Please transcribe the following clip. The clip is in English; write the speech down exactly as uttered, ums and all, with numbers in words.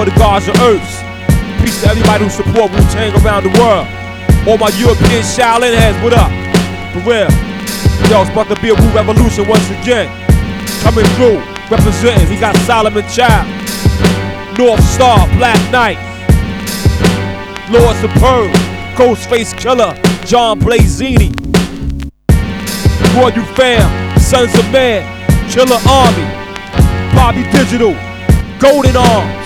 the gods of earths. Peace to everybody who support Wu-Tang around the world. All my European Shaolin heads, what up? For real. Yo, it's about to be a Wu revolution once again. Coming through, representing, he got Solomon Child, North Star, Black Knight, Lord Superb, Ghostface Killer, John Blazini, Royal Fam, Sons of Man, Killer Army, Bobby Digital, Golden Arms.